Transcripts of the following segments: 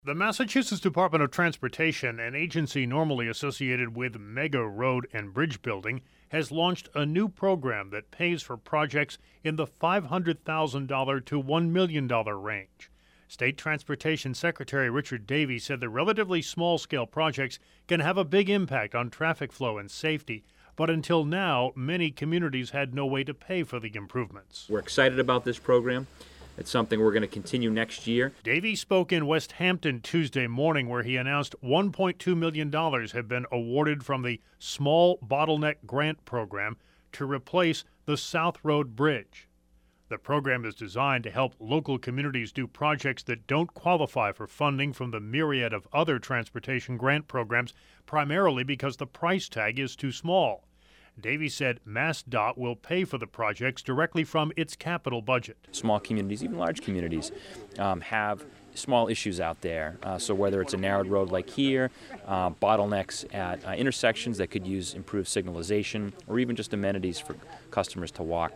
The Massachusetts Department of Transportation, an agency normally associated with mega road and bridge building, has launched a new program that pays for projects in the $500,000 to $1 million range. State Transportation Secretary Richard Davey said the relatively small-scale projects can have a big impact on traffic flow and safety, but until now, many communities had no way to pay for the improvements. We're excited about this program. It's something we're going to continue next year. Davey spoke in West Hampton Tuesday morning, where he announced $1.2 million have been awarded from the Small Bottleneck Grant Program to replace the South Road Bridge. The program is designed to help local communities do projects that don't qualify for funding from the myriad of other transportation grant programs, primarily because the price tag is too small. Davey said MassDOT will pay for the projects directly from its capital budget. Small communities, even large communities, have small issues out there. So whether it's a narrowed road like here, bottlenecks at intersections that could use improved signalization, or even just amenities for customers to walk,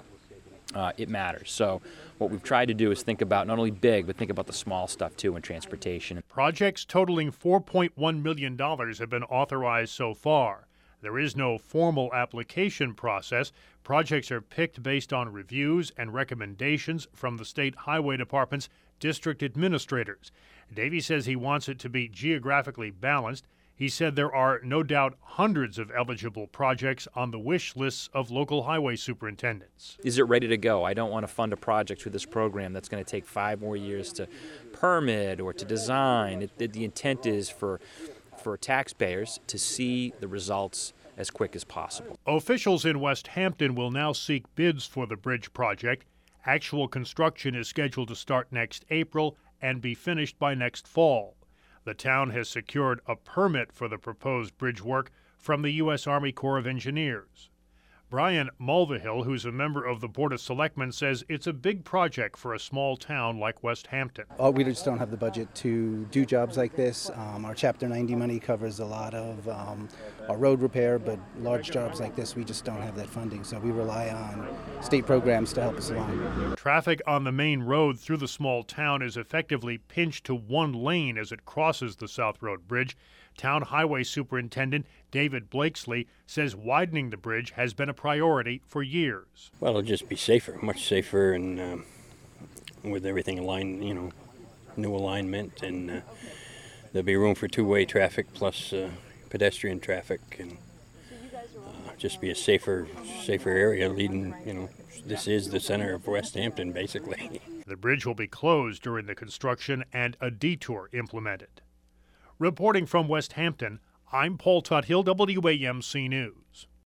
it matters. So what we've tried to do is think about not only big, but think about the small stuff too in transportation. Projects totaling $4.1 million have been authorized so far. There is no formal application process. Projects are picked based on reviews and recommendations from the state highway department's district administrators. Davey says he wants it to be geographically balanced. He said there are no doubt hundreds of eligible projects on the wish lists of local highway superintendents. Is it ready to go? I don't want to fund a project through this program that's going to take 5 more years to permit or to design. The intent is for taxpayers to see the results as quick as possible. Officials in West Hampton will now seek bids for the bridge project. Actual construction is scheduled to start next April and be finished by next fall. The town has secured a permit for the proposed bridge work from the U.S. Army Corps of Engineers. Brian Mulvihill, who's a member of the Board of Selectmen, says it's a big project for a small town like West Hampton. We just don't have the budget to do jobs like this. Our Chapter 90 money covers a lot of our road repair, but large jobs like this, we just don't have that funding. So we rely on state programs to help us along. Traffic on the main road through the small town is effectively pinched to one lane as it crosses the South Road Bridge. Town Highway Superintendent David Blakesley says widening the bridge has been a priority for years. Well, it'll just be safer, much safer, and with everything aligned, new alignment, and there'll be room for two-way traffic plus pedestrian traffic, and just be a safer area leading, this is the center of West Hampton, basically. The bridge will be closed during the construction and a detour implemented. Reporting from West Hampton, I'm Paul Tuthill, WAMC News.